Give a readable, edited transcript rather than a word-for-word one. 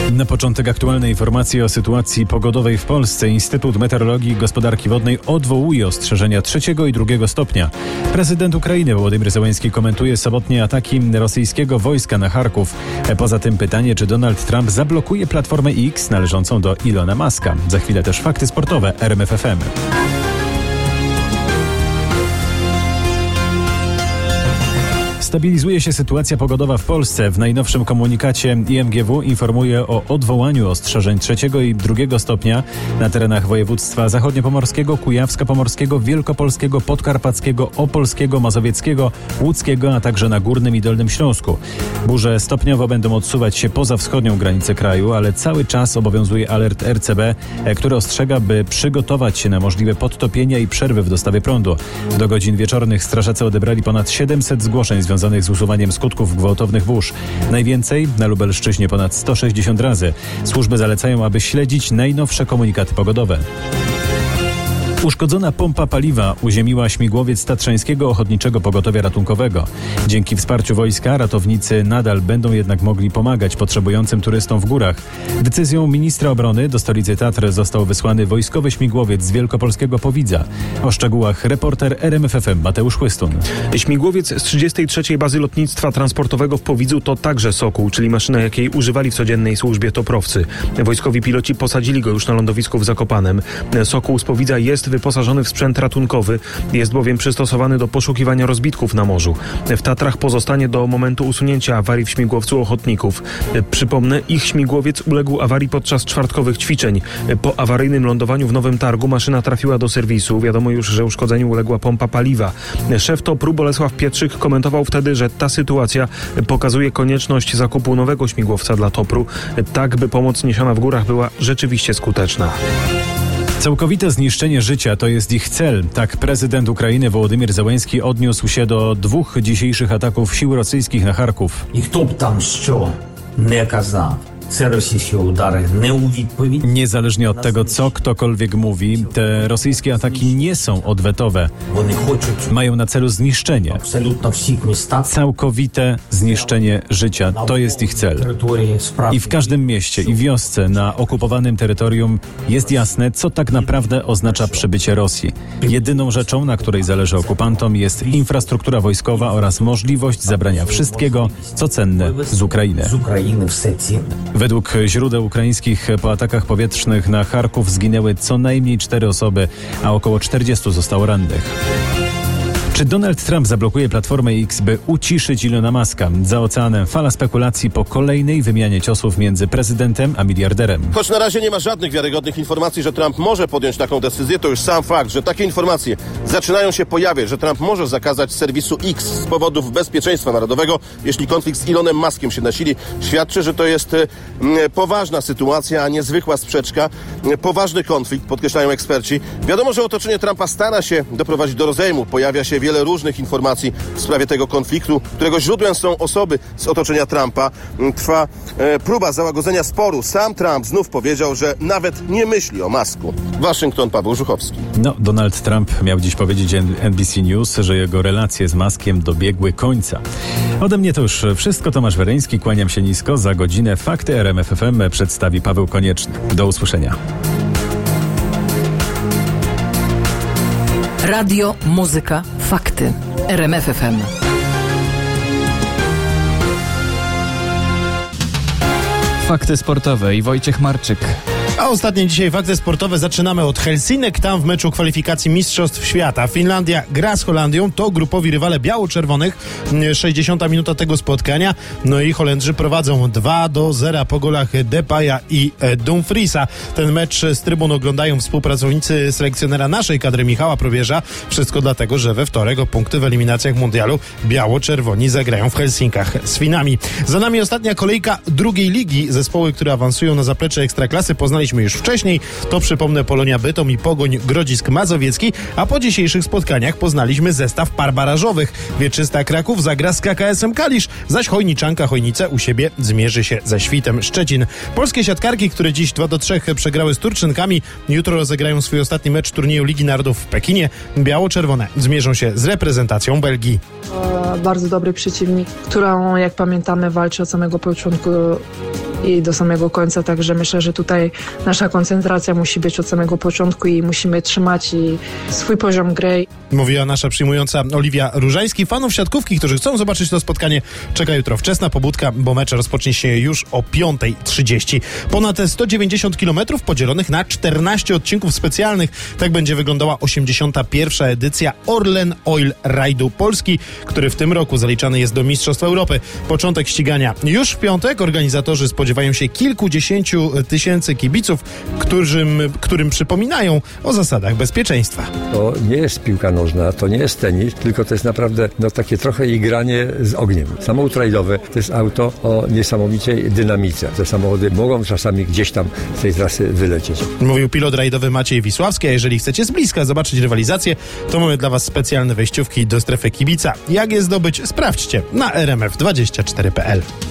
Na początek aktualnej informacji o sytuacji pogodowej w Polsce. Instytut Meteorologii i Gospodarki Wodnej odwołuje ostrzeżenia 3. i 2. stopnia. Prezydent Ukrainy Wołodymyr Zełenski komentuje sobotnie ataki rosyjskiego wojska na Charków. Poza tym pytanie, czy Donald Trump zablokuje platformę X należącą do Ilona Muska. Za chwilę też fakty sportowe RMF FM. Stabilizuje się sytuacja pogodowa w Polsce. W najnowszym komunikacie IMGW informuje o odwołaniu ostrzeżeń 3. i 2. stopnia na terenach województwa zachodniopomorskiego, kujawsko-pomorskiego, wielkopolskiego, podkarpackiego, opolskiego, mazowieckiego, łódzkiego, a także na Górnym i Dolnym Śląsku. Burze stopniowo będą odsuwać się poza wschodnią granicę kraju, ale cały czas obowiązuje alert RCB, który ostrzega, by przygotować się na możliwe podtopienia i przerwy w dostawie prądu. Do godzin wieczornych strażacy odebrali ponad 700 zgłoszeń związanych z usuwaniem skutków gwałtownych burz. Najwięcej na Lubelszczyźnie ponad 160 razy. Służby zalecają, aby śledzić najnowsze komunikaty pogodowe. Uszkodzona pompa paliwa uziemiła śmigłowiec Tatrzańskiego Ochotniczego Pogotowia Ratunkowego. Dzięki wsparciu wojska ratownicy nadal będą jednak mogli pomagać potrzebującym turystom w górach. Decyzją ministra obrony do stolicy Tatr został wysłany wojskowy śmigłowiec z wielkopolskiego Powidza. O szczegółach reporter RMF FM Mateusz Chłystun. Śmigłowiec z 33. Bazy Lotnictwa Transportowego w Powidzu to także Sokół, czyli maszyna, jakiej używali w codziennej służbie toprowcy. Wojskowi piloci posadzili go już na lądowisku w Zakopanem. Sokół z Powidza jest wyposażony w sprzęt ratunkowy, jest bowiem przystosowany do poszukiwania rozbitków na morzu. W Tatrach pozostanie do momentu usunięcia awarii w śmigłowcu ochotników. Przypomnę, ich śmigłowiec uległ awarii podczas czwartkowych ćwiczeń. Po awaryjnym lądowaniu w Nowym Targu maszyna trafiła do serwisu. Wiadomo już, że uszkodzeniu uległa pompa paliwa. Szef TOPR-u Bolesław Pietrzyk komentował wtedy, że ta sytuacja pokazuje konieczność zakupu nowego śmigłowca dla TOPR-u, tak by pomoc niesiona w górach była rzeczywiście skuteczna. Całkowite zniszczenie życia to jest ich cel. Tak prezydent Ukrainy Wołodymyr Zełenski odniósł się do 2 dzisiejszych ataków sił rosyjskich na Charków. І хто б там що не казав, це російські удари не у відповідь. Niezależnie od tego, co ktokolwiek mówi, te rosyjskie ataki nie są odwetowe. Вони хочуть Mają na celu zniszczenie. абсолютно всіх містах. Całkowite zniszczenie życia to jest ich cel. Території справді. I w każdym mieście i wiosce na okupowanym terytorium jest jasne, co tak naprawdę oznacza przybycie Rosji. Jedyną rzeczą, na której zależy okupantom, jest infrastruktura wojskowa oraz możliwość zabrania wszystkiego, co cenne z Ukrainy. З України все цінне. Według źródeł ukraińskich po atakach powietrznych na Charków zginęły co najmniej 4 osoby, a około 40 zostało rannych. Czy Donald Trump zablokuje platformę X, by uciszyć Ilona Muska? Za oceanem fala spekulacji po kolejnej wymianie ciosów między prezydentem a miliarderem. Choć na razie nie ma żadnych wiarygodnych informacji, że Trump może podjąć taką decyzję, to już sam fakt, że takie informacje zaczynają się pojawiać, że Trump może zakazać serwisu X z powodów bezpieczeństwa narodowego, jeśli konflikt z Elonem Muskiem się nasili, świadczy, że to jest poważna sytuacja, a nie zwykła sprzeczka. Poważny konflikt, podkreślają eksperci. Wiadomo, że otoczenie Trumpa stara się doprowadzić do rozejmu. Pojawia się wiele różnych informacji w sprawie tego konfliktu, którego źródłem są osoby z otoczenia Trumpa. Trwa próba załagodzenia sporu. Sam Trump znów powiedział, że nawet nie myśli o Musku. Waszyngton, Paweł Żuchowski. Donald Trump miał dziś powiedzieć NBC News, że jego relacje z Muskiem dobiegły końca. Ode mnie to już wszystko. Tomasz Wereński, kłaniam się nisko. Za godzinę fakty RMF FM przedstawi Paweł Konieczny. Do usłyszenia. Radio, muzyka, fakty. RMF FM. Fakty sportowe i Wojciech Marczyk. A ostatnie dzisiaj fakty sportowe zaczynamy od Helsinek. Tam w meczu kwalifikacji Mistrzostw Świata Finlandia gra z Holandią. To grupowi rywale biało-czerwonych. 60 minuta tego spotkania. No i Holendrzy prowadzą 2-0 po golach Depaya i Dumfriesa. Ten mecz z trybun oglądają współpracownicy selekcjonera naszej kadry Michała Probierza. Wszystko dlatego, że we wtorek o punkty w eliminacjach mundialu biało-czerwoni zagrają w Helsinkach z Finami. Za nami ostatnia kolejka drugiej ligi. Zespoły, które awansują na zaplecze Ekstraklasy, poznaliśmy już wcześniej. To przypomnę Polonia Bytom i Pogoń Grodzisk Mazowiecki, a po dzisiejszych spotkaniach poznaliśmy zestaw par barażowych. Wieczysta Kraków zagra z KKS-em Kalisz, zaś Chojniczanka Chojnice u siebie zmierzy się ze Świtem Szczecin. Polskie siatkarki, które dziś 2-3 przegrały z Turczynkami, jutro rozegrają swój ostatni mecz turnieju Ligi Narodów w Pekinie. Biało-czerwone zmierzą się z reprezentacją Belgii. Bardzo dobry przeciwnik, którą, jak pamiętamy, walczy od samego początku i do samego końca, także myślę, że tutaj nasza koncentracja musi być od samego początku i musimy trzymać swój poziom gry. Mówiła nasza przyjmująca Oliwia Różański. Fanów siatkówki, którzy chcą zobaczyć to spotkanie, czeka jutro wczesna pobudka, bo mecz rozpocznie się już o 5:30. Ponad 190 km podzielonych na 14 odcinków specjalnych. Tak będzie wyglądała 81. edycja Orlen Oil Ride'u Polski, który w tym roku zaliczany jest do Mistrzostw Europy. Początek ścigania już w piątek. Organizatorzy spodziewają się kilkudziesięciu tysięcy kibiców, którym przypominają o zasadach bezpieczeństwa. To nie jest piłka nożna, to nie jest tenis, tylko to jest naprawdę takie trochę igranie z ogniem. Samochód rajdowy to jest auto o niesamowitej dynamice. Te samochody mogą czasami gdzieś tam z tej trasy wylecieć. Mówił pilot rajdowy Maciej Wisławski, a jeżeli chcecie z bliska zobaczyć rywalizację, to mamy dla Was specjalne wejściówki do strefy kibica. Jak je zdobyć? Sprawdźcie na rmf24.pl.